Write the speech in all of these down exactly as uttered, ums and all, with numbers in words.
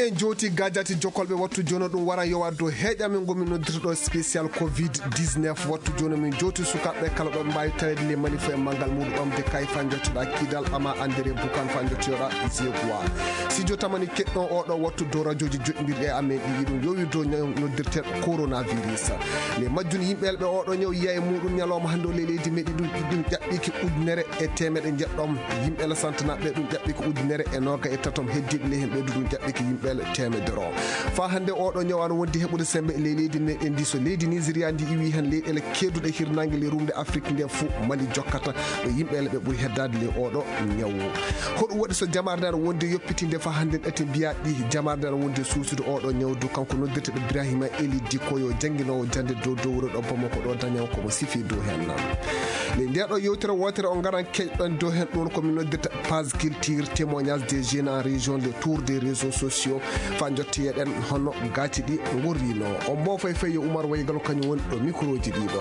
en joti gadjati jokolbe wattu jono dum waran yo waddo heeƴamen gomi noddirdo spécial covid dix-neuf wattu jono min joti sukabe kala do mbawi tawede le manifo e mangal mudu bamde kay fanjotoda kidal ama andere bukan fanjotoda zebwa si jotamani keddo o do wattu do radioji joddirde amen di dum yowi do noddirte coronavirus le majjuni yimbelbe o do nyaw yiya e mudum nyaloma hando le leydi medi dum dum jabbiki ujunere e temede jeddom yimbe la santanabe dum jabbiki ujunere e noga e tatom heddibe le hembe dum jabbiki yimbele temedoro fa hande o do nyawano wondi hebude sembe le leydi meden diso leydi Nigeria ndi iwi han leydele kedude hirnange le rumde Afrique nde fu mali jokkata do yimbele be buri heddade le o do nyawu hodo wodi so jamardar wondi yoppitinde fa hande ati biya di jamardar wondi susude o do nyawdu kanko noddirte be Ibrahima Eli Dikoyo janginowo jande do do wuro do bomo ko do danyaw ko mo sifi do hen nan le ndedo yewtere wotere on garan kejdon do hen don ko min noddirta page culture témoignage des jeunes en région le tour des réseaux sociaux fanjotti eden hono gati di ngorrino o mo fay fay Umar Waygal kanyum won do micro ji di do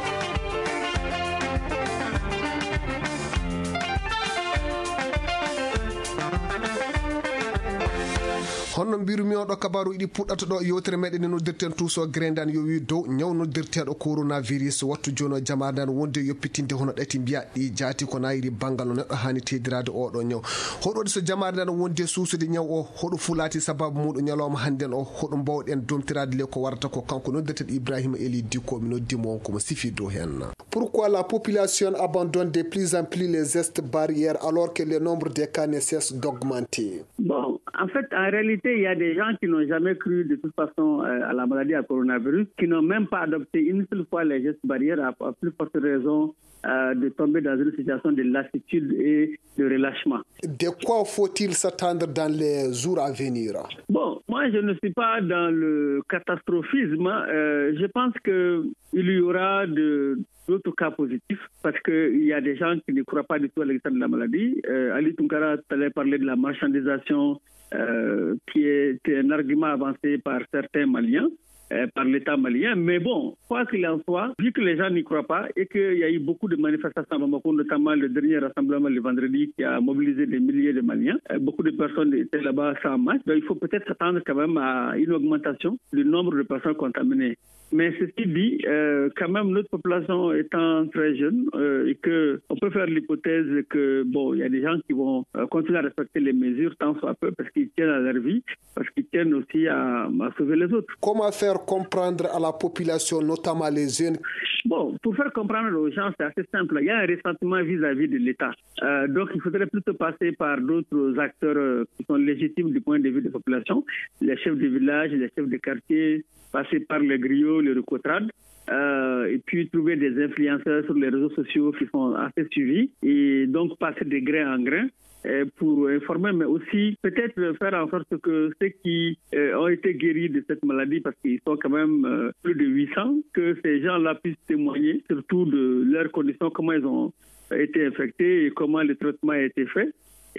honno mbirumi o do kabaru idi puddato do yotere meden no dirten tuso grendan yo wi do nyaw no dirtedo coronavirus wattu jono jamadan wonde yoppitinde hono dati biya di jati ko nayri bangal no neddo hani tedirade o do nyaw hodo so jamadan wonde susude nyaw o hodo fulati sababu mudo nyaloma handen o hodo bawden domtirade le ko warata ko kanko no dirtet Ibrahima Eli Diko mi no dimo ko mo sifi do hen. Pourquoi la population abandonne de plus en plus les gestes barrières alors que le nombre de cas ne cesse d'augmenter? Bon, en fait, en réalité, il y a des gens qui n'ont jamais cru de toute façon euh, à la maladie à coronavirus, qui n'ont même pas adopté une seule fois les gestes barrières, à, à plus forte raison euh, de tomber dans une situation de lassitude et de relâchement. De quoi faut-il s'attendre dans les jours à venir? Bon, moi, je ne suis pas dans le catastrophisme. Euh, je pense qu'il y aura de... d'autres cas positifs, parce qu'il y a des gens qui ne croient pas du tout à l'existence de la maladie. Euh, Ali Tunkara allait parler de la marchandisation, euh, qui est un argument avancé par certains Maliens, euh, par l'État malien. Mais bon, quoi qu'il en soit, vu que les gens n'y croient pas et qu'il y a eu beaucoup de manifestations à Bamako, notamment le dernier rassemblement le vendredi qui a mobilisé des milliers de Maliens, euh, beaucoup de personnes étaient là-bas sans masque. Donc il faut peut-être s'attendre quand même à une augmentation du nombre de personnes contaminées. Mais ceci dit, euh, quand même, notre population étant très jeune euh, et que on peut faire l'hypothèse que bon, il y a des gens qui vont euh, continuer à respecter les mesures tant soit peu parce qu'ils tiennent à leur vie, parce qu'ils tiennent aussi à, à sauver les autres. Comment faire comprendre à la population, notamment les jeunes? Bon, pour faire comprendre aux gens, c'est assez simple. Il y a un ressentiment vis-à-vis de l'État. Euh, donc, il faudrait plutôt passer par d'autres acteurs euh, qui sont légitimes du point de vue des populations, les chefs de village, les chefs de quartier, passer par les griots, les recotrades, euh, et puis trouver des influenceurs sur les réseaux sociaux qui sont assez suivis, et donc passer de grain en grain euh, pour informer, mais aussi peut-être faire en sorte que ceux qui euh, ont été guéris de cette maladie, parce qu'ils sont quand même euh, plus de huit cents, que ces gens-là puissent témoigner surtout de leurs conditions, comment ils ont été infectés et comment le traitement a été fait,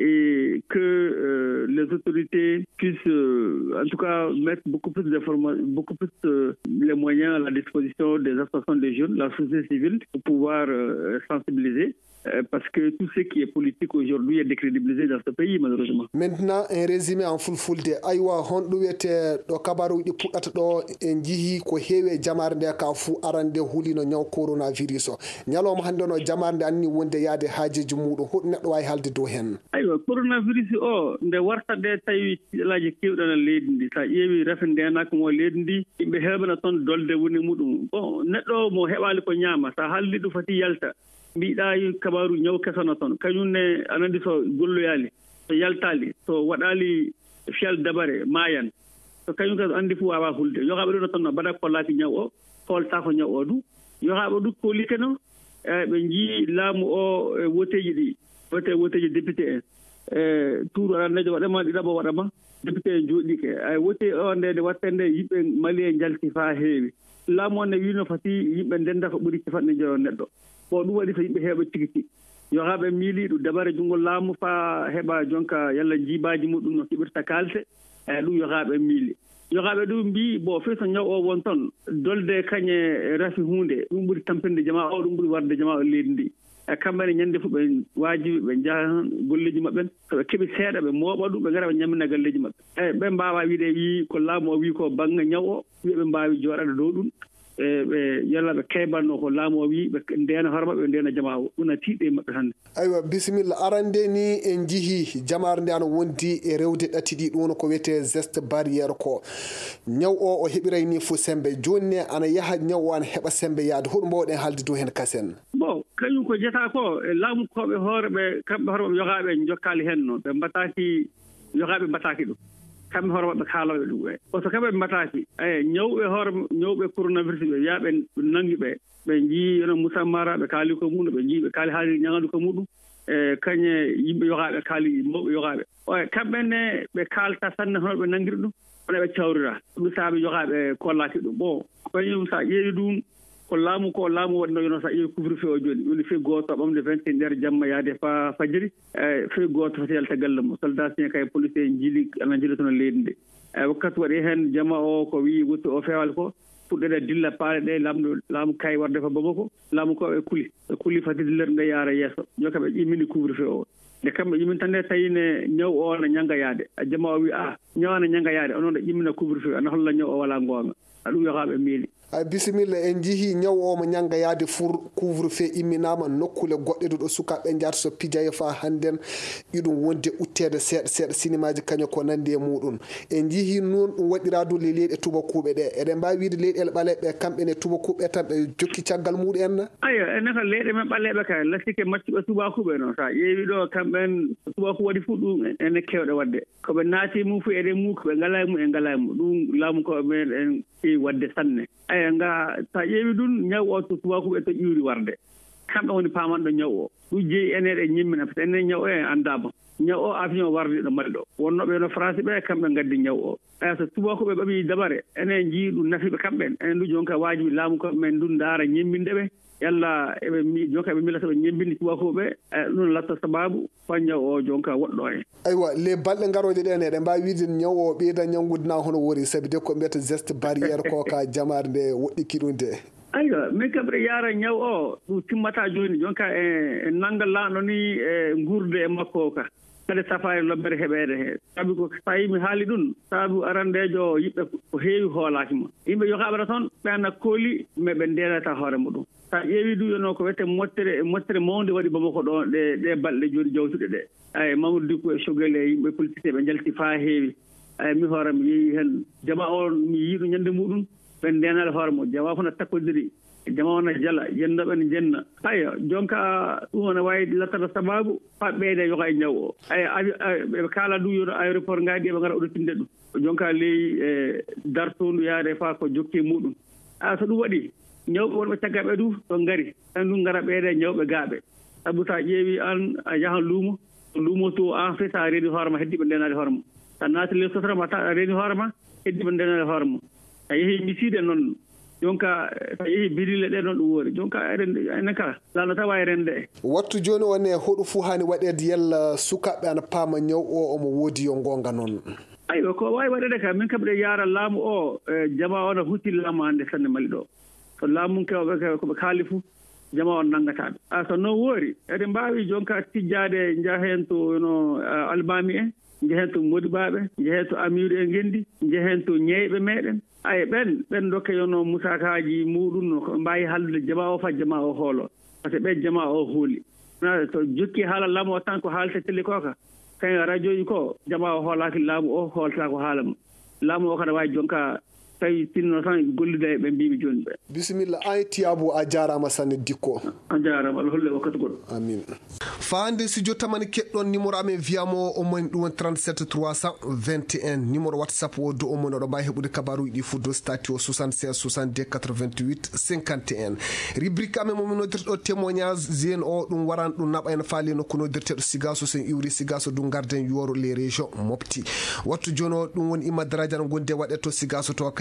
et que euh, les autorités puissent euh, en tout cas mettre beaucoup plus d'informations, beaucoup plus euh, les moyens à la disposition des associations de jeunes, la société civile, pour pouvoir euh, sensibiliser. Euh, parce que tout ce qui est politique aujourd'hui est décrédibilisé dans ce pays, malheureusement. Maintenant, un résumé en fulfulde aywa honɗo wiyete ɗo kabaruji puɗɗata ɗo en jihi ko heewi e jamare nde ka fuu arande hulino ñaw coronavirus o ñalawma hannde no jamare nde anni wonde yaade haajeji muɗum hoɗum neɗɗo wawi haalde dow hen? Aywa, coronavirus o nde warta nde tawi tiɗalaji kewɗan e leydi ndi sa ƴeewi rafi ndenaka mo leydi ndi yimɓe heɓana toon dolde woni muɗum. Bon, neɗɗo mo heɓali ko ñaama sa haaldi ɗum foti yalta mbiɗa kabaru ñaw kesana toon kañum ne anandi so golloyali so yaltali so waɗali fiyal dabare mayan so kañum ka andi fu wawa hulde yokaɓe ɗo toon no mbaɗa kollaki ñaw o kolta ko ñaw o du yokaɓe ɗu kolike no ɓe jii laamu o woteji ɗi wote woteji député en tour arannejo waɗama ɗiɗaɓo waɗama député en jooɗike ay wote o nde nde watte nde yimɓe mali e jalti fa heewi laamu o ne wino fati yimɓe ndenda ko ɓuuri capanɗe joyo neɗɗo bon ɗum waɗi so yimɓe heeɓa tigiti yo haɓe miili ɗum dabare junngo laamu faa heɓa jonka yalla jiibaji muɗum no keɓirta kaalte eyi ɗum yo haɓe miili yo haɓe ɗum mbi bon fii so ñaw o won toon dolde kañe rafi hunde ɗum ɓuri tampinde jama o ɗum ɓuri warde jama o leydi ndi kamɓe ne ñande fof ɓe waajibi ɓe njaha golleji maɓɓen so ɓe keɓi seeɗa ɓe mooɓa ɗum ɓe ngara ɓe ñammina galleji maɓɓe eyi ɓe mbawa wiide wi ko laamu o wi ko bangga ñaw o wiɓe ɓe mbawi jooɗade dow ɗum e ɓe yalla ɓe kaybanno ko laamu o wi ɓe ndena hoore maɓɓe ɓe ndena jama o ɗum na tiiɗe maɓɓe hannde. aywa bisimilla arande ni en jihi jamare nde ano wondi e rewde ɗati ɗi ɗum ko wiyete geste barriére ko ñaw o o heɓiray ni fo sembe joni ne ana yaaha ñaw o ana heɓa sembe yaade hoɗum mbawɗen haalde dow hen kasen. bon kañum ko jeta ko e laamukoɓe hoore ɓe kamɓe hoore maɓe yogaɓe jokkali hen noon ɓe mbataki yogaɓe mbataki ɗum kamɓe hoore maɓɓe kaaloɓe ɗum ɓe oto kamɓe mbataki eyi ñawɓe hoore ñawɓe coronavirus ɓe wiyaɓe nangi ɓe ɓe jii yono Moussa Mara ɓe kaali ko muɗum ɓe jii ɓe kaali haali ñagandu ko muɗum e kañe yimɓe yogaɓe kaali mawɓe yogaɓe o kamɓenne ɓe kalta sanne hono ɓe nangiri ɗum hono ɓe cawrira ɗum saabi yogaɓe kollaki ɗum bon kañum sa ƴeewi ɗum ko laamu ko laamu waɗino yono sa ƴeewi couvre feu o joni woni feu goto ɓamde vingt et une heure jamma yaade fa fajiri e feu goto foti yalta galle mo soldat sien kay policier jiili ana jiila toon leydi nde e wakkati waɗi hen jama o ko wi wutti o fewal ko puɗɗeɗe dilla paale ɗe laamu laamu kay warde fa Bamako laamu ko ɓe kuli ɓe kuli fatidilere nde yaara yeeso joka ɓe ƴimmini couvre feu o nde kamɓe ƴimmin tan nde tawine ñaw o ne ñanga yaade jama o wi a ñaw ne ñanga yaade onoon ɗe ƴimmina couvre feu ana holla ñaw o wala goonga aɗum yokaɓe miili ay bisimilla en jihi ñaw o mo ñanga yaade four couvre feu imminama nokkule goɗɗe ɗo sukaɓe jaata so pijaye fa hannden iɗum wonde uttede seeɗa seeɗa sinimaji kañum ko nandi e muɗum en jihi noon ɗum waɗira du le leyɗe tubakuɓe ɗe eɗen mbawi wiide leyɗele ɓaleɓe kamɓe ne tubakuɓe tan ɓe jokki caggal muɗum en ayo enen ko leyɗe men ɓaleɓe kay lasike maccuɓe tubakuɓe noon sa ƴeewi ɗo kamɓen tubaku waɗi fuu ɗum ene kewɗe wadde koɓe naati mum fo eɗen mu koɓe ngala mum e ngala mum ɗum laamu ko meɗen ƴeewi wadde sanne aya nga sa ƴeewi ɗum ñaw o to tubakuɓe to ƴiwri warde kamɓe woni pamanɗo ñaw o ɗum jeeyi eneɗe ñimmina par ce que enen ñaw o e andama ñaw o avion warde ɗo mbaɗi ɗo wonnoɓe no français ɓe kamɓe gaddi ñaw o aya so tubakuɓe ɓaɓi dabare enen jii ɗum nafiɓe kamɓen enen ɗum jonka wajibi laamu ko men ɗum daara ñemminde ɓe yalla eɓe jonka eɓe milata ɓe ñembini tubakuɓe ɗum latta sababu fa ñaw o jonka woɗɗo en aywa les balɗe garoje ɗen eɗen mbawi wiide ñaw o ɓeyda ñawgudna hono wori saabi de ko mbiyata geste barriére ko ka jamare nde woɗɗiki ɗum de aywa min kam ɓeɗa yaara ñaw o ɗum timmata joni jonka e nanggal laano ni e gurde e makko ka kadi safari lobbere heɓede he saabi ko sa yimi haali ɗum saabu arandejo yimɓe ko heewi hoolakima yimɓe yokaɓata toon ɓe anna kooli mais ɓe ndenata hoore muɗum sa ƴeewi ɗum yono ko wiyete mottere mottere mawde waɗi Bamako ɗo ɗe ɗe balɗe joni jawtuɗe ɗe ay Mamadou Dicko e Choguel e yimɓe politicien ɓe jalti fa heewi ay mi hoore mi yeehi hen jama o mi yiiɗo ñande muɗum ɓe ndenade hoore mum jama fof no takkodiri jama o no jala jennoɓe ne jenna aya jonka ɗum ono wawi lattata sababu fa ɓeyde yoga e ñaw o ay ɓe kaala ɗum yono aéroport ngaadi eɓe gara oɗotinde ɗum jonka ley e dartondu yaade fa ko jokki muɗum a so ɗum waɗi ñawɓe wonɓe caggaɓe du to ngari tan ɗum gara ɓeyde ñawɓe gaaɓe sabu sa ƴeewi an a yahan luumo luumo to an fe sa reeni hoore ma heddiɓe ndenade hoore ma sa naati les sotrama ta a reeni hoore ma heddiɓe ndenade hoore ma a yeehi misiide noon jonka so yeehi birile ɗe noon ɗum woori jonka enen kala lano tawa e rende wattu joni one hoɗo fuu hani waɗede yalla sukaɓe ana paama ñaw o omo woodi yo gonga noon aywa ko wawi waɗede ka min kam ɗe yaara laamu o jama o no hutti laamu hande sanne mali ɗo so laamu kewɓe koɓe kaali fuu jama on nanggataɓe a so noon woori eɗen mbawi jonka tijjade jaahen to no albami en jehen to modibaɓe jehen to amiru en gendi jehen to ñeyɓe meɗen ay ɓen ɓen dokke yono musakaji muɗum no mbawi hallude jama o fa jama o hoolo par ce que ɓen jama o hooli to jokki haala laamu o tan ko haalte télé koka kañ radio ji ko jama o hoolaki laamu o hoolta ko haala mo laamu o kada wawi jonka tawi tinno tan gollude ɓe mbiɓe joni ɓe bisimilla an Tiyabo a jarama sanne Dicko a jarama Allah holle wakkati goɗɗo amin fande studio tamani keɗɗon numéro amen wiyamo omoni ɗum woni trente-sept trois cent vingt et un numéro whatsapp o do omoni oɗo mbawi heɓude kabaruji ɗi fo do stati o soixante-seize soixante-deux quatre-vingt-huit cinquante et un rubrique amen momi noddirɗo témoignage jeune o ɗum waran ɗum naɓa en faali nokku noddirteɗo sigaso sen iwri sigaso du garden yoro les régions mofti wattu joni o ɗum woni imma daradia no gonde waɗe to sigaso to kay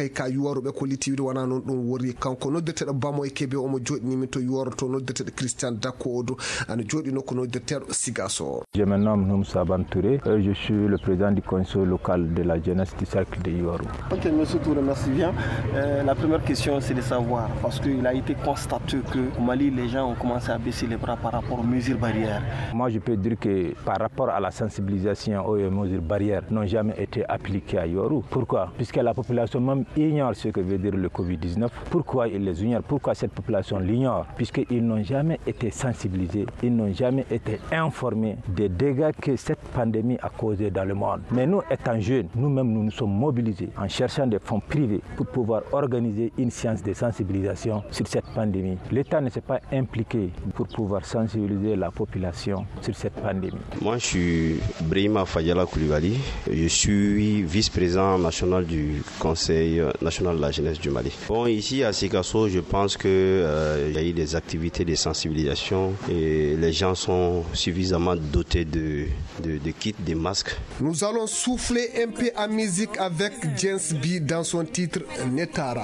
ka yuwaruɓe ko liti wiide wona noon ɗum wori kanko noddeteɗo bamo e kebe omo joɗinimi to yuwaro to noddeteɗo Christian Dako Odo ana joɗi nokko noddeteɗo Sigaso. Je me nomme Noum Saban Touré, je suis le président du conseil local de la jeunesse du cercle de Yuwaru. Ok, monsieur Touré, merci bien. Euh, la première question, c'est de savoir, parce qu'il a été constaté qu'au Mali, les gens ont commencé à baisser les bras par rapport aux mesures barrières. Moi, je peux dire que par rapport à la sensibilisation aux mesures barrières n'ont jamais été appliquées à Yuwaru. Pourquoi? Puisque la population même ignore ce que veut dire le covid dix-neuf. Pourquoi ils les ignorent? Pourquoi cette population l'ignore? Puisqu'ils n'ont jamais été sensibilisés, ils n'ont jamais été informés des dégâts que cette pandémie a causés dans le monde. Mais nous, étant jeunes, nous-mêmes, nous nous sommes mobilisés en cherchant des fonds privés pour pouvoir organiser une séance de sensibilisation sur cette pandémie. L'État ne s'est pas impliqué pour pouvoir sensibiliser la population sur cette pandémie. Moi, je suis Brahima Fadjala Koulibaly. Je suis vice-président national du Conseil national de la jeunesse du Mali. Bon, ici à Sigaso, je pense qu'il euh, y a eu des activités de sensibilisation et les gens sont suffisamment dotés de, de, de kits, de masques. Nous allons souffler un peu à musique avec James B dans son titre Netara.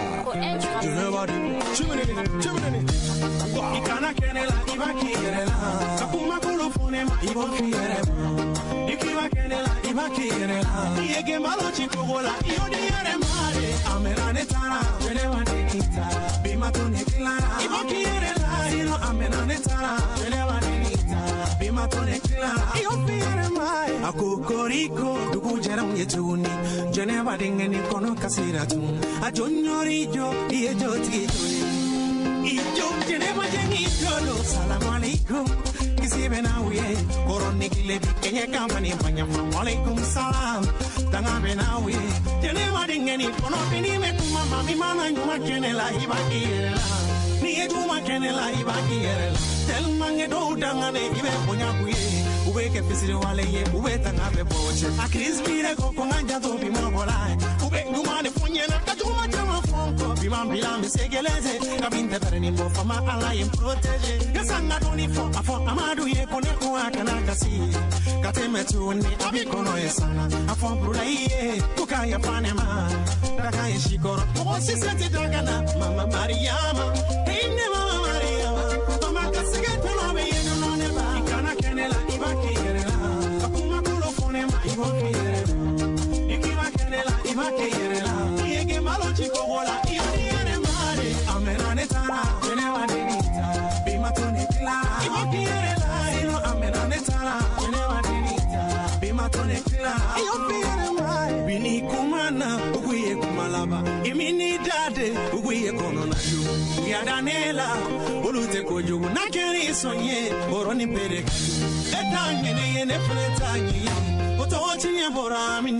Akokoriko dugu jaram yetuni Geneva dingeni kono kasiratu Ajonyori jo yejo tituni Ijo Geneva jengi jodo Salamu alaikum Kisibe na uye Koroni kilebi kenye kampani Panyama alaikum salam Tangabe na uye Geneva dingeni kono pini mekuma Mami mana nyuma kenela ibaki yerela Niye juma kenela ibaki yerela Tel mange do dangane ibe ponya kuye Ube ke pisiri wale ye, ube tangabe boche A Chris mire koko nganja to bima bolai Ube numane funye na kachuma chama fonko Bima mbila misegeleze Kabinte pere nimbo fama ala yem protege Kasanga doni fo, afo amadu ye kone kuwa kanakasi Kateme tuni, abikono ye sana Afo brula ye, kuka ya panema Daka ye shikoro, obo siseti dagana Mama Mariama, ine mama Mariama Mama kasige tulobe ye nunone ba Ikana kenela ibaki yerela Akuma kulo kone ma ibaki yerela Ikiwa kenela ibaki yerela Iege malo chiko wola Ioni yere mare Amena netara Jenewa denita Bima tuni kila Ibaki yerela Ino amena netara Jenewa denita Bima tuni kila Iyopi yere mare Bini kumana Uguye kumalaba Imini dade Uguye kono na yu Uyadanela Ulute kojugu Nakeri sonye Boroni pere Etangene yene fletanyi Otochi nye boramini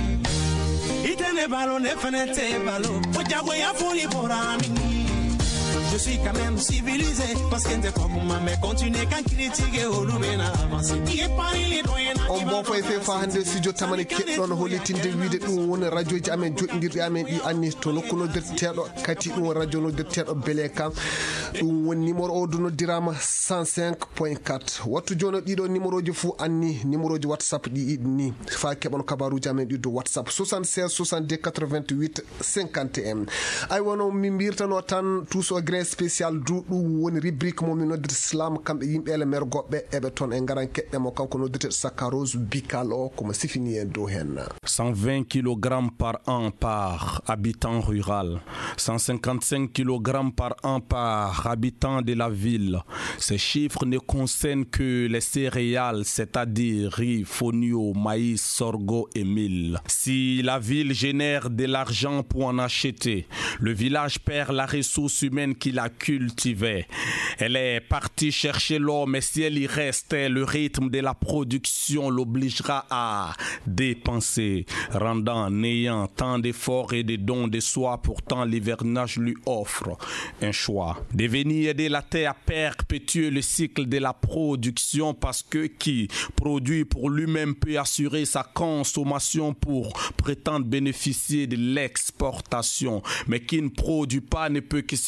Itene balo ne fenete balo Ojagwe ya foli boramini Je suis quand même civilisé parce que t'es pas pour ma mais continuer quand critiquer au lumena avancer qui est pas les doyens on bon fay fe fa hande studio tamane keddon holitinde wiide dum woni radio ji amen joddirdi amen di anni to nokkuno dertedo kati dum radio no dertedo beleka dum woni numéro o do no dirama cent cinq point quatre wattu jono dido numéro ji fu anni numéro ji whatsapp di ni fa kebon kabaruji amen di do whatsapp soixante-seize soixante-deux quatre-vingt-huit cinquante et un ay wono mi mbirtano tan tous au gré spécial du dum woni rubrique mo mi noddir islam kambe yimbe ele mer gobbe ebe ton en garan kedde mo kanko noddir saccharose bical o comme sifini en do hen cent vingt kilogrammes par an par habitant rural, cent cinquante-cinq kilogrammes par an par habitant de la ville. Ces chiffres ne concernent que les céréales, c'est-à-dire riz, fonio, maïs, sorgho et mil. Si la ville génère de l'argent pour en acheter, le village perd la ressource humaine qu'il a cultivée. Elle est partie chercher l'or, mais si elle y restait, le rythme de la production l'obligera à dépenser, rendant n'ayant tant d'efforts et de dons de soi. Pourtant, l'hivernage lui offre un choix. De venir aider la terre à perpétuer le cycle de la production, parce que qui produit pour lui-même peut assurer sa consommation pour prétendre bénéficier de l'exportation, mais qui ne produit pas ne peut que se soumettre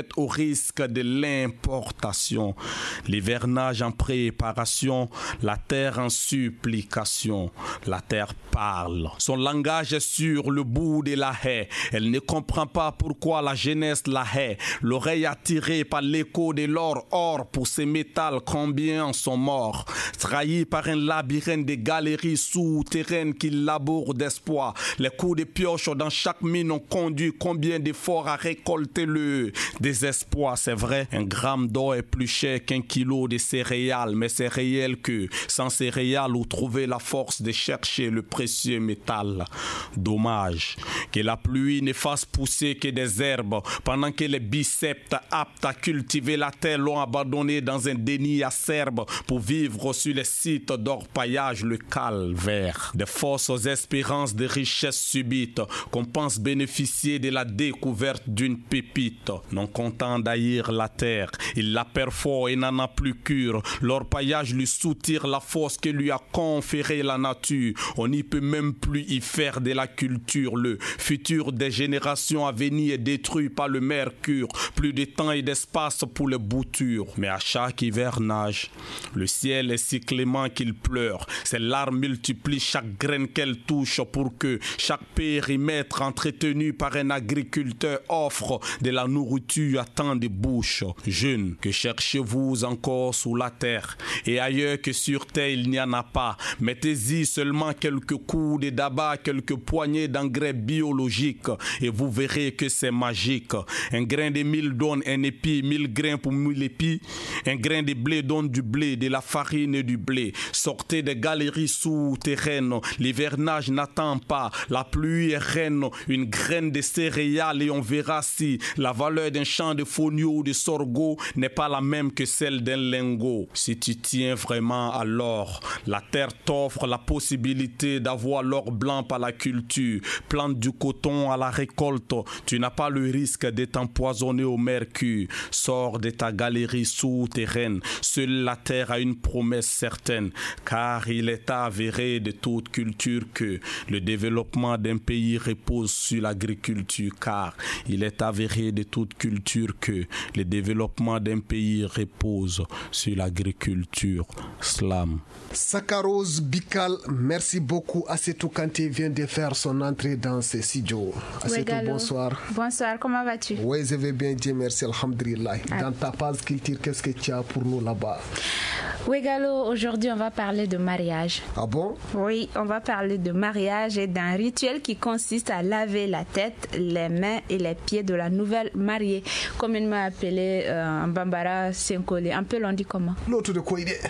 sujettes au risque de l'importation. L'hivernage en préparation, la terre en supplication. La terre parle. Son langage est sur le bout de la haie. Elle ne comprend pas pourquoi la jeunesse la hait. L'oreille attirée par l'écho de l'or, or pour ces métals, combien sont morts. Trahis par un labyrinthe de galeries souterraines qui labourent d'espoir. Les coups de pioche dans chaque mine ont conduit combien d'efforts à récolter le désespoir. C'est vrai, un gramme d'or est plus cher qu'un kilo de céréales, mais c'est réel que sans céréales, où trouver la force de chercher le précieux métal. Dommage que la pluie ne fasse pousser que des herbes, pendant que les biceps aptes à cultiver la terre l'ont abandonné dans un déni acerbe pour vivre sur les sites d'orpaillage le calvaire. Des fausses espérances de richesse subite qu'on pense bénéficier de la découverte d'une pépite. Non content d'haïr la terre, il la perfore et n'en a plus cure. L'orpaillage lui soutire la force que lui a conférée la nature. On n'y peut même plus y faire de la culture. Le futur des générations à venir est détruit par le mercure. Plus de temps et d'espace pour les boutures. Mais à chaque hivernage, le ciel est si clément qu'il pleure. Ses larmes multiplient chaque graine qu'elle touche pour que chaque périmètre entretenu par un agriculteur offre de la nourriture à tant de bouches. Jeunes, que cherchez-vous encore sous la terre? Et ailleurs que sur terre il n'y en a pas. Mettez-y seulement quelques coups de d'abat, quelques poignées d'engrais biologiques et vous verrez que c'est magique. Un grain de mil donne un épi, mille grains pour mille épis. Un grain de blé donne du blé, de la farine et du blé. Sortez des galeries souterraines, l'hivernage n'attend pas, la pluie est reine, une graine de céréales et on verra si la valeur d'un champ de fonio ou de sorgho n'est pas la même que celle d'un lingot. Si tu tiens vraiment à l'or, la terre t'offre la possibilité d'avoir l'or blanc par la culture. Plante du coton à la récolte, tu n'as pas le risque d'être empoisonné au mercure. Sors de ta galerie souterraine, seule la terre a une promesse certaine, car il est avéré de toute culture que le développement d'un pays repose sur l'agriculture, car il est avéré de toute culture que le développement d'un pays repose sur l'agriculture. Slam. Saccharose Bikal, merci beaucoup. Assetou Kanté vient de faire son entrée dans ce studio. Assetou, oui, bonsoir. Bonsoir, comment vas-tu? Oui, je vais bien, Dieu merci, alhamdulillah. Ah. Dans ta page culture, qu'est-ce que tu as pour nous là-bas? Oui, Gallo, aujourd'hui on va parler de mariage. Ah bon? Oui, on va parler de mariage et d'un rituel qui consiste à laver la tête, les mains et les pieds de la nouvelle mariée, communément appelée euh, en Bambara Senkole. Un peu l'on dit comment? L'autre de quoi il est?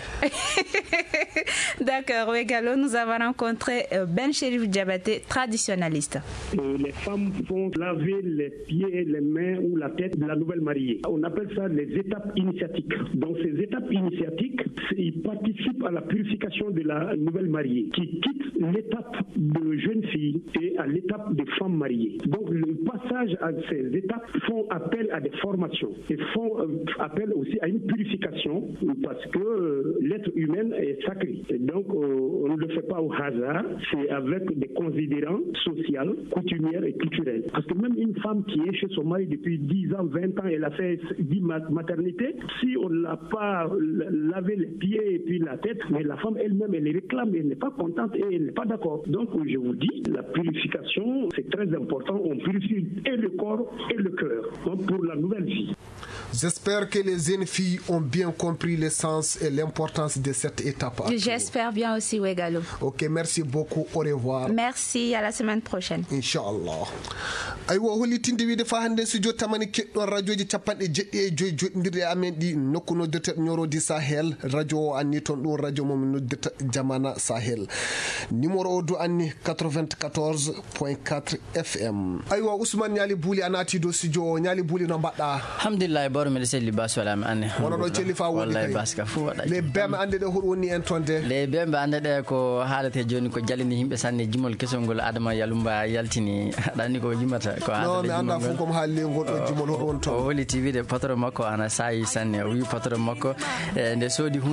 D'accord, oui, Gallo, nous avons rencontré euh, Ben Chérif Diabaté, traditionnaliste. Euh, les femmes vont laver les pieds, les mains ou la tête de la nouvelle mariée. On appelle ça les étapes initiatiques. Dans ces étapes initiatiques, ils participent à la purification de la nouvelle mariée, qui quitte l'étape de jeune fille et à l'étape de femme mariée. Donc le passage à ces étapes font appel à des formations et font euh, appel aussi à une purification parce que euh, l'être humain est sacré. Et donc euh, on ne le fait pas au hasard, c'est avec des considérants sociaux, coutumières et culturels. Parce que même une femme qui est chez son mari depuis dix ans, vingt ans, elle a fait dix maternité, si on ne l'a pas lavé les pieds et puis la tête, mais la femme elle-même, elle les réclame, elle n'est pas contente et elle n'est pas d'accord. Donc je vous dis, la purification, c'est très important. On purifie et le corps et le cœur, donc pour la nouvelle vie. J'espère que les jeunes filles ont bien compris le sens et l'importance de cette étape. J'espère bien aussi, Wegalo. Ok, merci beaucoup. Au revoir. Merci, à la semaine prochaine. Inch'Allah. aywa hollitinde wiide fa hande so jottamani keɗɗon radioji capanɗe jeɗɗi e joyi joɗɗindirde amen ɗi nokku noddirta ñorodi Sahel radio o anni toon ɗum radio momin noddirta Jamana Sahel numéro o do anni quatre-vingt-quatorze point quatre F M. aywa Ousmane Niali Bouli a naati do studio o. Niali Bouli no mbaɗɗa? Alhamdulillah boro mi selli basu ala mi anne wono ɗo celli fa woni wallahi baska fu waɗa les bembe ande ɗe hoɗo woni en tonde les bembe ande ɗe ko haalate joni ko jalini himɓe sanne jimol kesol ngol Adama Yalumba yaltini aɗani ko jimata ko no mi anda fu kom haalli ngol ɗo jimol hoɗo won ton o woli tv de patron makko ana sayi sanne o wi patron makko nde soodi hunde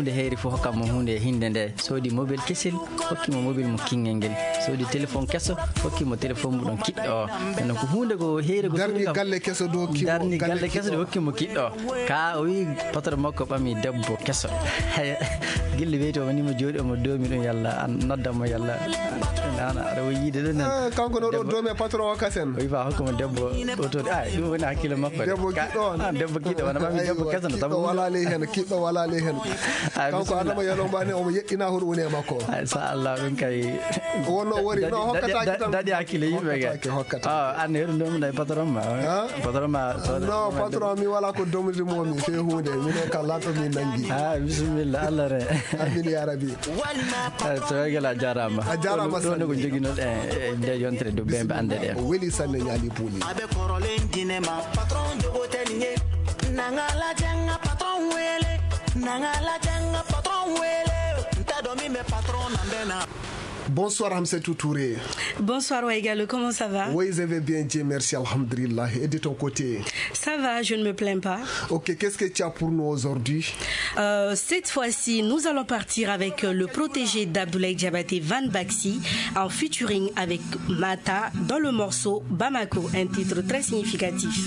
hunde heeri fof hokkamo hunde hinde nde soodi mobile kesel hokkimo mobile mo kingel ngel soodi téléphone kesso hokkimo téléphone mum ɗon kiɗɗo o eno ko hunde ko heeri ko darni galle kesso do hokkimo darni galle kesso do hokkimo kiɗɗo ka o wi patron makko ɓami debbo kesso gilli weyti o nimo jooɗi omo doomi ɗum yalla an noddamo yalla nana aɗa wo yiide ɗum nan kanko no ɗo doomi e patron o kasen o wi fa hokkamo debbo o to a ɗum woni hakkille makko debbo kiɗɗo on debbo kiɗɗo wona ɓami debbo kesso no taw wala ley hen kiɗɗo wala ley hen kanko adama yalo mbani omo yeɗɗina hoto woni e makko sa Allah ɗum kay wonno wori no hokkata tan dadi hakkille yimɓe ke hokkata an heɗum ɗum nay patron ma patron ma non patron mi wala ko domide momi fe hunde minen ka lanto mi nangi ha bisimilla Allah re amin ya rabbi to wegala jarama a jarama ɗon ko joguino e nde yontere do ɓemɓe ande ɗen o weli sanne ñaali puuli aɓe korolen dinema patron jogotelie nangala janga patron wele nangala janga patron wele ntadomi me patron nambena. Bonsoir Hamsetou Touré. Bonsoir Waigalo, comment ça va? Oui, je vais bien, Dieu merci, alhamdulillah. Et de ton côté? Ça va, je ne me plains pas. Ok, qu'est-ce que tu as pour nous aujourd'hui? euh, Cette fois-ci, nous allons partir avec le protégé d'Abdoulaye Diabaté, Van Baxi, en featuring avec Mata dans le morceau Bamako, un titre très significatif.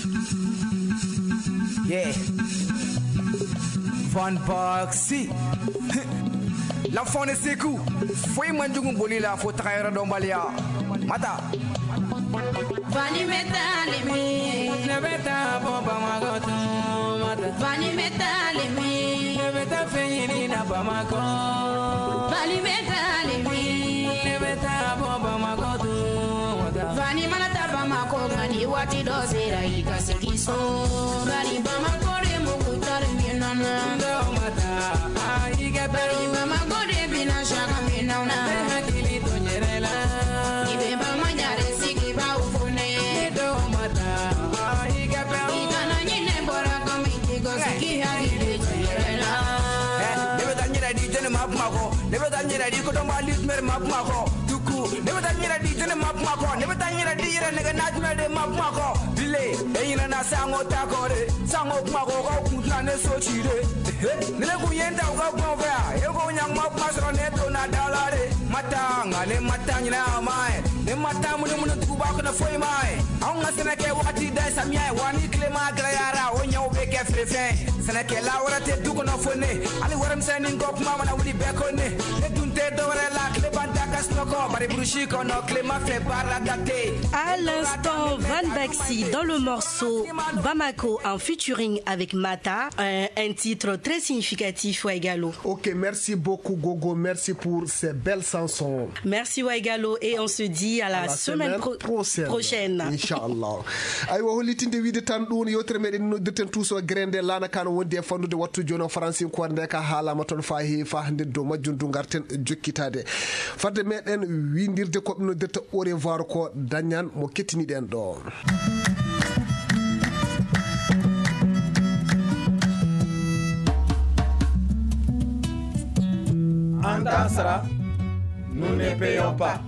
Yeah. Van Baxi. L'enfant de Sekou, foi manjungu bolila fo traira dombalia. Mata. Vani metali mi, nebeta bomba magoto. Mata. Vani metali mi, nebeta fenyini na bamako. Vani metali mi, nebeta bomba magoto. Mata. Vani manata bamako ngani wati dozera ikasekiso. Vani bamako re mukutari minana. Ndo mata. Ai ke Vani bamako re bina shaka minana. Hakili to nyerela. Ibe bama nyare siki ba ufune. Ndo mata. Ai ke Ikana nyine bora komiti go siki hakili to nyerela. Nebeta nyira di jene map mako. Nebeta nyira di ko domba litmer map mako. Duku. Nebeta nyira di jene map mako. Nebeta nyira di yira nega najme de map mako. Bile. Eyina na sango takore. Sango mako ko kutna ne so chire. Nele ku yenda ko bonvea. Ego nyang map masro neto na dalare. Mata ngale mata nyina mai. Ne mata munu munu tuku ba ko na foi mai. Aun ngasena ke wati da samia wani klema grayara onya obeke frefe. Sana ke la wora te duko na fone. Ali waram sani ngop mama na wudi bekone. Ne tunte dore la klebanta kasnoko bari brushi ko no klema fe para gate. À l'instant, Van Baxi dans le morceau Bamako en featuring avec Mata, un, un titre très significatif, Waigalo. Ok, merci beaucoup Gogo, merci pour ces belles chansons. Merci Waigalo et on se dit à la, à la semaine, semaine pro prochaine. prochaine. Inch'Allah. Aywa holitinde wiide tan ɗum yewtere meɗen noddirten tuso grende lana kano wondi e fannude wattu joni o français ko nde ka haalama toon fa heewi fa hande dow majjum du garten jokkitade fadde meɗen windirde koɓe noddirta au revoir ko dañan mo kettiniɗen ɗo. Antasra, nous ne payons pas.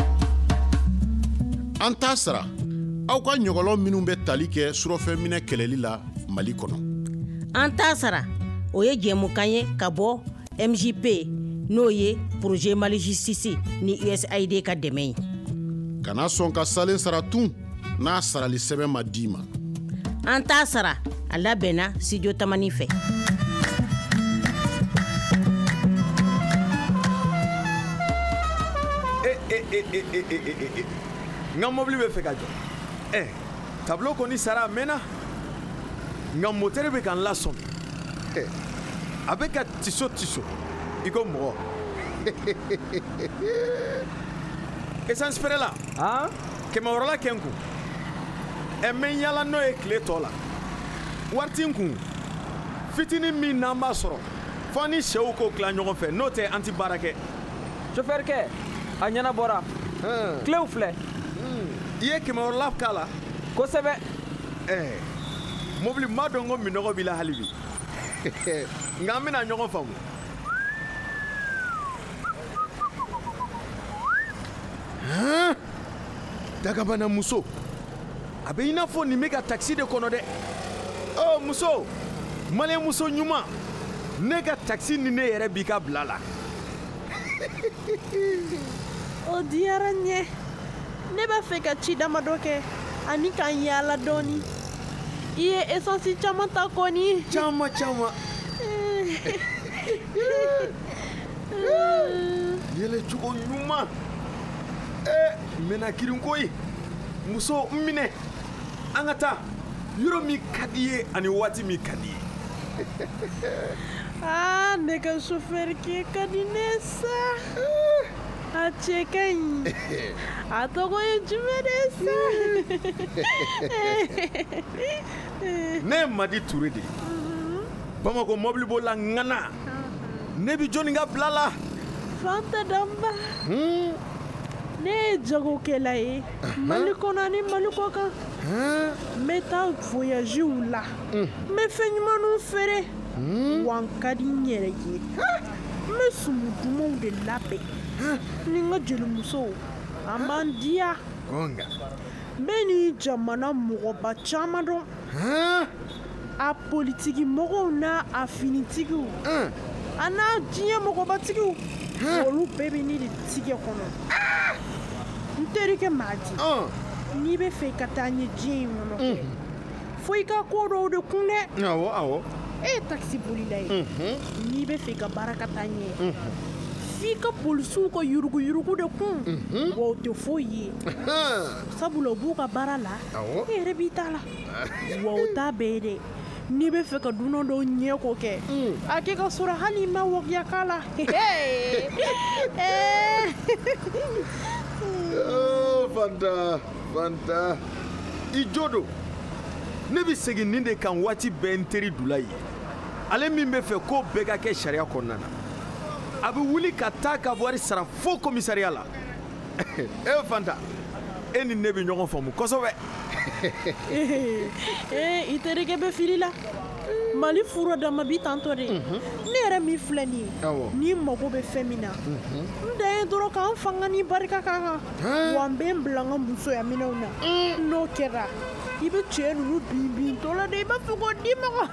Antasra, aw ka ɲɔgɔlɔ minnu bɛ tali kɛ surɔfɛminɛ kɛlɛli la Mali kɔnɔ. Antasra, o ye jɛmukan ye ka bɔ M J P n'o ye projet Mali Justice ni U S A I D ka dɛmɛ ye. Kana sɔn ka salen sara tun n'a sarali sɛbɛn ma d'i ma. Antasra, a labɛnna studio Tamani fɛ. Nga mobili bɛ fɛ ka jɔ ɛ tableau kɔni sara a mɛnna nga moteur bɛ ka n lasɔmi ɛ a bɛ ka tiso tiso i ko mɔgɔ essence feerela kɛmɛ wɔɔrɔ la kɛ n kun ɛ mɛ n yala n'o ye tile tɔ la wari ti n kun fitinin min n'an b'a sɔrɔ fo ni sɛw k'o tila ɲɔgɔn fɛ n'o tɛ an ti baara kɛ chauffeur kɛ a ɲɛnabɔra kilew filɛ i ye kɛmɛ wɔɔrɔ la k'a la kosɛbɛ ɛɛ mobili ma dɔn ko minɔgɔ b'i la hali bi nka an bɛna ɲɔgɔn faamu dagabana muso a bɛ i n'a fɔ nin bɛ ka takisi de kɔnɔ dɛ ɔ muso maliyɛn muso ɲuman ne ka taxi ni ne yɛrɛ b'i ka bila la. O diyara n ye. Ne b'a fɛ ka ci damadɔ kɛ ani ka yaala dɔɔni. I ye essence caman ta kɔni. Caman caman. Yɛlɛ cogo ɲuman. Eh, n bɛna girin koyi. Muso n minɛ. An ka taa. Yɔrɔ min ka di ye ani waati min ka di ye. Ah, ne ka chauffeur kɛ ka di ne sa. A cɛ ka ɲi. A tɔgɔ ye jumɛn de sa? Ne ye Madi Ture de ye. Bamako mobili bolila ŋana. Ne bi jɔnni ka bila la? Fanta Damba. Ne ye jagokɛla ye. Mali kɔnɔ ani Mali kɔ kan. N bɛ taa voyagew la. N bɛ fɛn ɲumanw feere. Wa n ka di n yɛrɛ ye. N bɛ sumu dumanw de labɛn. Ni n ka jelimusow a man diya. N bɛ ni jamana mɔgɔba caman dɔn. A politiki mɔgɔw n'a a finitigiw. A n'a diɲɛ mɔgɔbatigiw. Olu bɛɛ bɛ ne de tigɛ kɔnɔ. N terikɛ Madi. N'i bɛ fɛ ka taa ɲɛ diɲɛ in kɔnɔ kɛ. Fo i ka ko dɔw de kun dɛ. Awɔ awɔ. E ye taxi bolila ye. N'i bɛ fɛ ka baara ka taa ɲɛ. F'i ka polisiw ka yuruguyurugu de kun. Wa o tɛ foyi ye. Sabula o b'u ka baara la. E yɛrɛ b'i ta la. Wa o t'a bɛɛ ye dɛ. N'i bɛ fɛ ka dunan dɔw ɲɛ ko kɛ. A kɛ ka sɔrɔ hali i ma wajiya k'a la. Oh, Fanta, Fanta. I jo don. Ne bɛ segin nin de kan waati bɛɛ n teri Dula ye. Ale min bɛ fɛ ko bɛɛ ka kɛ sariya kɔnɔna na. A bɛ wuli ka taa ka wari sara fo commissariat la. Eh Fanta, e ni ne bɛ ɲɔgɔn faamu kosɛbɛ. Eh, i terikɛ bɛ fili la. Mali furu dama bi tantɔ de. Ne yɛrɛ min filɛ nin ye. N'i mago bɛ fɛn min na. N dan ye dɔrɔn k'an fanga ni barika k'a kan. Wa n bɛ n bila n ka musoya minɛnw na. N'o kɛra, i bɛ cɛ ninnu bin bin tɔ la de i b'a fɛ k'o di mɔgɔ.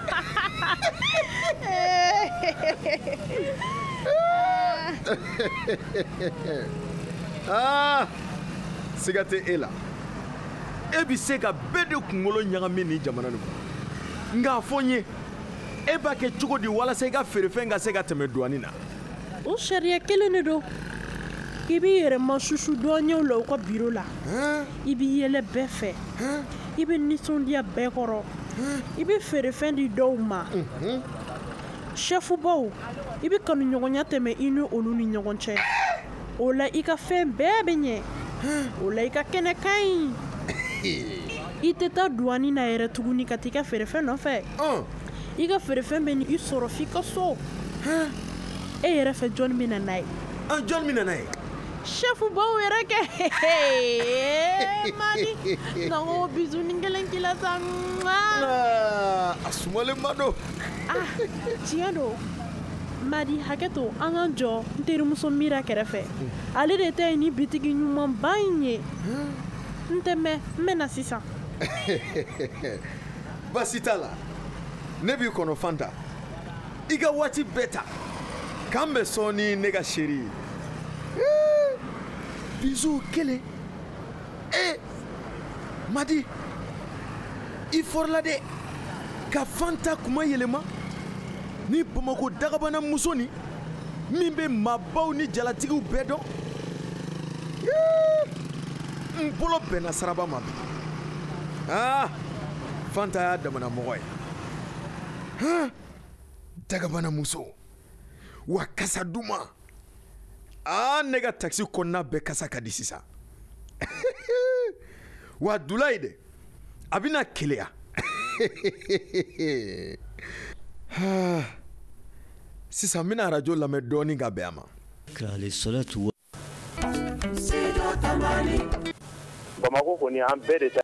Ah, siga tɛ e la. E bɛ se ka bɛɛ de kunkolo ɲagami nin jamana nin kɔnɔ. Nka fɔ n ye, e b'a kɛ cogo di walasa i ka feerefɛn ka se ka tɛmɛ douane na? O sariya kelen de don. I b'i yɛrɛ masusu douaniers la u ka bureau la. I b'i yɛlɛ bɛɛ fɛ. I bɛ nisɔndiya bɛɛ kɔrɔ. I bɛ feerefɛn di dɔw ma. Chef baw, i bɛ kanuɲɔgɔnya tɛmɛ i ni olu ni ɲɔgɔn cɛ. O la i ka fɛn bɛɛ bɛ ɲɛ. O la i ka kɛnɛ ka ɲi. I tɛ taa douane na yɛrɛ tuguni ka t'i ka feerefɛn nɔfɛ. I ka feerefɛn bɛ ni i sɔrɔ f'i ka so. E yɛrɛ fɛ jɔnni bɛ na n'a ye? Jɔnni bɛ na n'a ye? Chef baw yɛrɛ kɛ. Madi, na ko bisu ni kelen k'i la sa. A sumalen ma don. Ah, tiɲɛ don. Madi, hakɛ to an k'an jɔ n terimuso Mira kɛrɛfɛ. Ale de ta ye ni bitigi ɲumanba in ye. N tɛ mɛn, n bɛ na sisan. Basi t'a la. Ne b'i kɔnɔ Fanta. I ka waati bɛɛ ta. K'an bɛ sɔn ni ne ka chérie ye. Bisou kelen. Eh, Madi, i fɔrɔla dɛ ka Fanta kuma yɛlɛma ni Bamako dagabana muso nin min bɛ maabaw ni jalatigiw bɛɛ dɔn. N bolo bɛnna saraba ma bi. Ah, Fanta y'a damana mɔgɔ ye. Han, dagabana muso wa kasa duman. Ah, ne ka taxi kɔnɔna bɛɛ kasa ka di sisan. Wa Dula ye dɛ, a bɛna keleya. Sisan n bɛna arajo lamɛn dɔɔnin ka bɛn a ma. Bamako kɔni an bɛɛ de ta.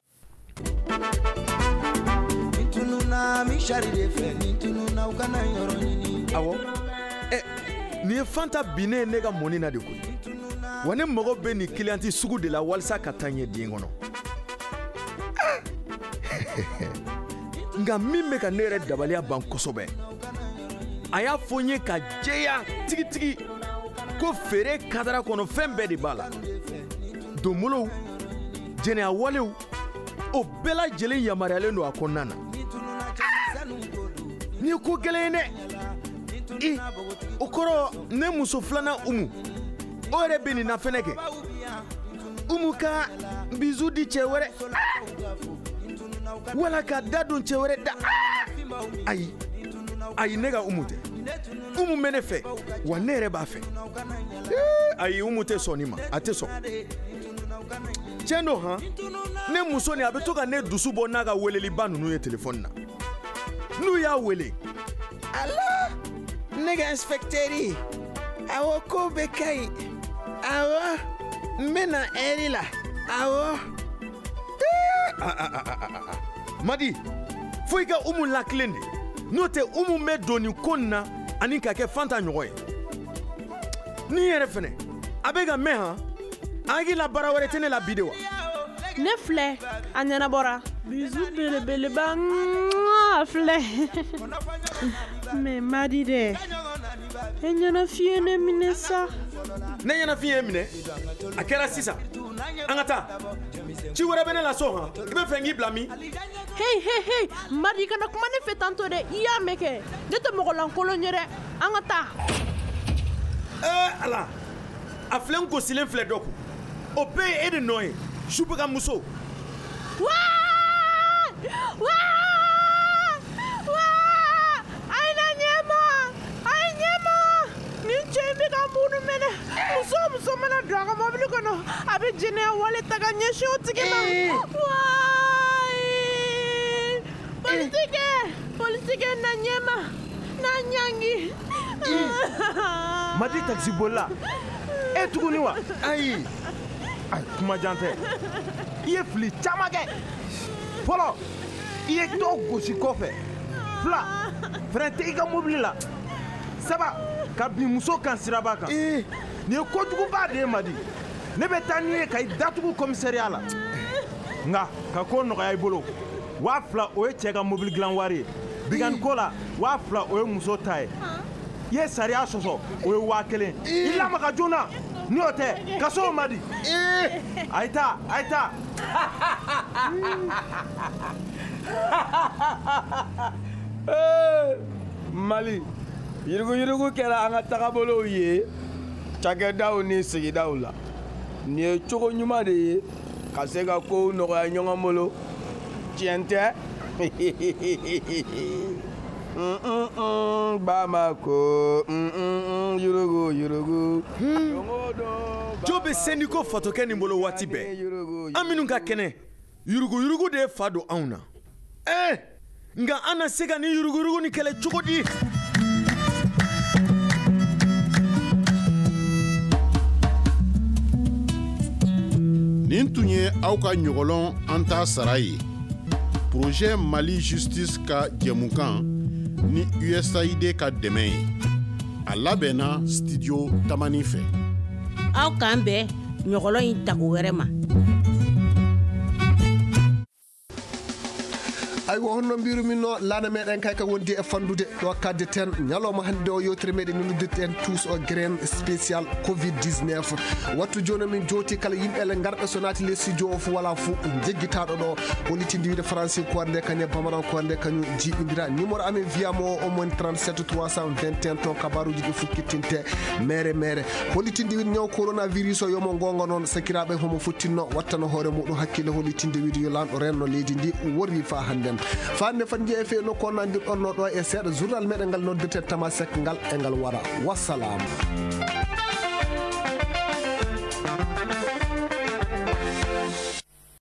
Awɔ, ɛ nin ye Fanta binnen ne ka mɔni na de koyi. Wa ne mago bɛ nin client sugu de la walasa ka taa ɲɛ diɲɛ kɔnɔ. Nka min bɛ ka ne yɛrɛ dabaliya ban kosɛbɛ a y'a fɔ n ye ka jɛya tigitigi ko feere kadara kɔnɔ fɛn bɛɛ de b'a la donbolow jɛnɛya walew o bɛɛ lajɛlen yamaruyalen don a kɔnɔna na nin ye ko gɛlɛn ye dɛ i o kɔrɔ ne muso filanan Umu o yɛrɛ bɛ nin na fɛnɛ kɛ Umu ka bizu di cɛ wɛrɛ wala ka da don cɛ wɛrɛ da ayi ayi ne ka Umu tɛ Umu bɛ ne fɛ wa ne yɛrɛ b'a fɛ ayi Umu tɛ sɔn nin ma a tɛ sɔn tiɲɛ don han ne muso ni a bɛ to ka ne dusu bɔ n'a ka weleliba ninnu ye telefɔni na n'u y'a wele ala ne ka inspecteur awɔ ko bɛ ka ɲi awɔ n bɛ na ɛri la awɔ Madi fo i ka Umu lakilen de n'o tɛ Umu bɛ don nin ko nin na ani ka kɛ Fanta ɲɔgɔn ye nin yɛrɛ fɛnɛ a bɛ ka mɛn han an hakili la baara wɛrɛ tɛ ne la bi de wa ne filɛ a ɲɛnabɔra bisu belebeleba a filɛ mais Madi dɛ e ɲɛnafiye ne minɛ sa ne ɲɛnafiye ye minɛ a kɛra sisan an ka taa ci wɛrɛ bɛ ne la so han i bɛ fɛ k'i bila min hey hey hey Madi kana kuma ne fɛ tantôt dɛ i y'a mɛn kɛ ne tɛ mɔgɔ lankolon ye dɛ an ka taa ee ala a filɛ n gosilen filɛ dɔ kun o bɛɛ ye e de nɔ ye Jupe ka muso waa waa waa a ye na ɲɛma a ye ɲɛma nin cɛ in bɛ ka mun minɛ muso o muso mana don a ka mobili kɔnɔ a bɛ jɛnɛya wale ta ka ɲɛsin o tigi ma waa polisikɛ polisikɛ na ɲɛma na ɲangi Madi taxi bolila e tuguni wa ayi ayi kuma jan tɛ i ye fili caman kɛ fɔlɔ i ye dɔ gosi kɔfɛ fila fɛrɛ tɛ i ka mobili la saba ka bin muso kan siraba kan nin ye kojuguba de ye Madi ne bɛ taa n'i ye ka i datugu komisariya la nka ka ko nɔgɔya i bolo waa fila o ye cɛ ka mobili dilan wari ye bigani ko la waa fila o ye muso ta ye i ye sariya sɔsɔ o ye waa kelen i lamaga joona ni o tɛ ka so Madi a ye taa a ye taa Mali yiruguyurugu kɛra an ka tagabolow ye cakɛdaw ni sigidaw la nin ye cogo ɲuman de ye ka se ka kow nɔgɔya ɲɔgɔn bolo tiɲɛ tɛ Bamako yurugu yurugu jo bɛ sendi ko fatokɛ nin bolo waati bɛɛ an minnu ka kɛnɛ yurugu yurugu de ye fa don anw na eh nka an na se ka ni yurugu yurugu ni kɛlɛ cogo di nin tun ye aw ka ɲɔgɔlɔn an t'a sara ye projet Mali Justice ka jɛmukan ni U S A I D ka dɛmɛ ye a labɛnna studio Tamani fɛ aw k'an bɛn ɲɔgɔlɔn in tago wɛrɛ ma aywa honno mbirumin no laana meɗen kay ka wondi e fandude ɗo kadde ten ñalawma hannde o yewtere meɗen no noddirten tous o graine spécial covid dix-neuf wattu joni min jooti kala yimɓe ele garɓe so naati les studio o fo wala fo jeggitaɗo ɗo holitinde wiide français ko nde kañum bamaran ko nde kañum jiɓidira numéro amen wiyamo o omoni trente-sept trois cent vingt et un ton kabaruji ɗi fukkittinte mere mere holitinde wiide ñaw coronavirus o yomo gonga noon sakiraɓe homo fottinno wattano hoore muɗum hakkille holitinde wiide yo lanɗo renno leydi ndi worri fa hannden fande fan jeeyi fe nokku on nandir ɗonno ɗo e seeɗa journal meɗen ngal noddirten tama sek ngal e ngal wara wassalamu